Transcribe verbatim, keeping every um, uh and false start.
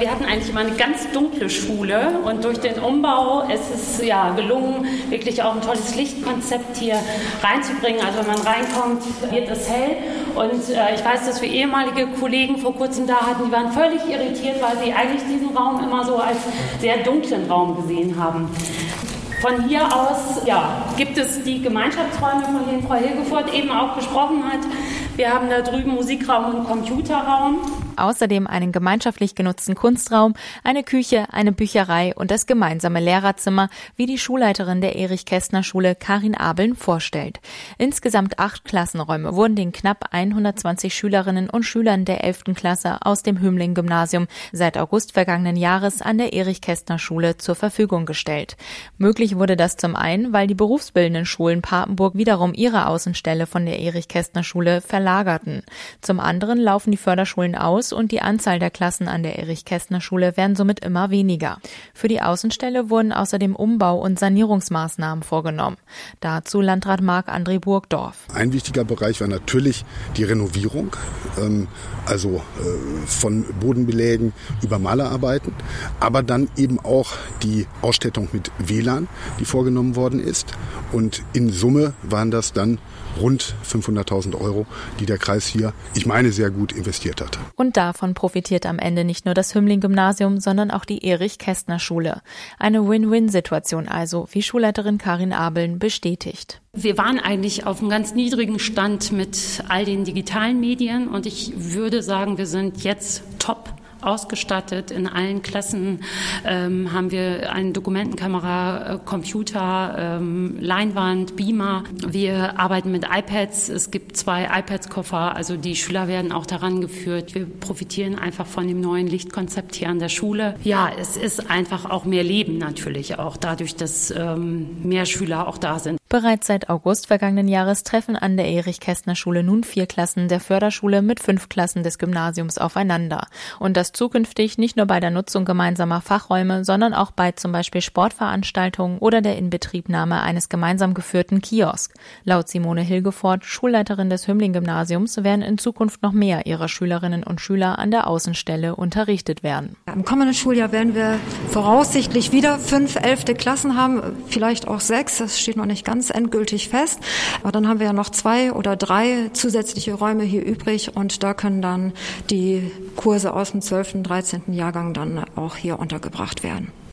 Wir hatten eigentlich immer eine ganz dunkle Schule und durch den Umbau ist es ja gelungen, wirklich auch ein tolles Lichtkonzept hier reinzubringen. Also wenn man reinkommt, wird es hell. Und äh, ich weiß, dass wir ehemalige Kollegen vor kurzem da hatten, die waren völlig irritiert, weil sie eigentlich diesen Raum immer so als sehr dunklen Raum gesehen haben. Von hier aus ja, gibt es die Gemeinschaftsräume, von denen Frau Hilgefort eben auch gesprochen hat. Wir haben da drüben Musikraum und Computerraum. Außerdem einen gemeinschaftlich genutzten Kunstraum, eine Küche, eine Bücherei und das gemeinsame Lehrerzimmer, wie die Schulleiterin der Erich-Kästner-Schule Karin Abeln vorstellt. Insgesamt acht Klassenräume wurden den knapp hundertzwanzig Schülerinnen und Schülern der elften Klasse aus dem Hümling-Gymnasium seit August vergangenen Jahres an der Erich-Kästner-Schule zur Verfügung gestellt. Möglich wurde das zum einen, weil die berufsbildenden Schulen Papenburg wiederum ihre Außenstelle von der Erich-Kästner-Schule verlagerten. Zum anderen laufen die Förderschulen aus und die Anzahl der Klassen an der Erich-Kästner-Schule werden somit immer weniger. Für die Außenstelle wurden außerdem Umbau- und Sanierungsmaßnahmen vorgenommen. Dazu Landrat Marc-André Burgdorf. Ein wichtiger Bereich war natürlich die Renovierung, also von Bodenbelägen über Malerarbeiten, aber dann eben auch die Ausstattung mit W L A N, die vorgenommen worden ist. Und in Summe waren das dann rund fünfhunderttausend Euro, die der Kreis hier, ich meine, sehr gut investiert hat. Und davon profitiert am Ende nicht nur das Hümling-Gymnasium, sondern auch die Erich-Kästner-Schule. Eine Win-Win-Situation also, wie Schulleiterin Karin Abeln bestätigt. Wir waren eigentlich auf einem ganz niedrigen Stand mit all den digitalen Medien und ich würde sagen, wir sind jetzt top ausgestattet. In allen Klassen ähm, haben wir eine Dokumentenkamera, äh, Computer, ähm, Leinwand, Beamer. Wir arbeiten mit iPads. Es gibt zwei iPads-Koffer. Also die Schüler werden auch daran geführt. Wir profitieren einfach von dem neuen Lichtkonzept hier an der Schule. Ja, es ist einfach auch mehr Leben natürlich auch dadurch, dass ähm, mehr Schüler auch da sind. Bereits seit August vergangenen Jahres treffen an der Erich-Kästner-Schule nun vier Klassen der Förderschule mit fünf Klassen des Gymnasiums aufeinander. Und das zukünftig nicht nur bei der Nutzung gemeinsamer Fachräume, sondern auch bei zum Beispiel Sportveranstaltungen oder der Inbetriebnahme eines gemeinsam geführten Kiosk. Laut Simone Hilgefort, Schulleiterin des Hümling-Gymnasiums, werden in Zukunft noch mehr ihrer Schülerinnen und Schüler an der Außenstelle unterrichtet werden. Im kommenden Schuljahr werden wir voraussichtlich wieder fünf elfte Klassen haben, vielleicht auch sechs, das steht noch nicht ganz endgültig fest. Aber dann haben wir ja noch zwei oder drei zusätzliche Räume hier übrig und da können dann die Kurse aus dem zwölften, dreizehnten Jahrgang dann auch hier untergebracht werden.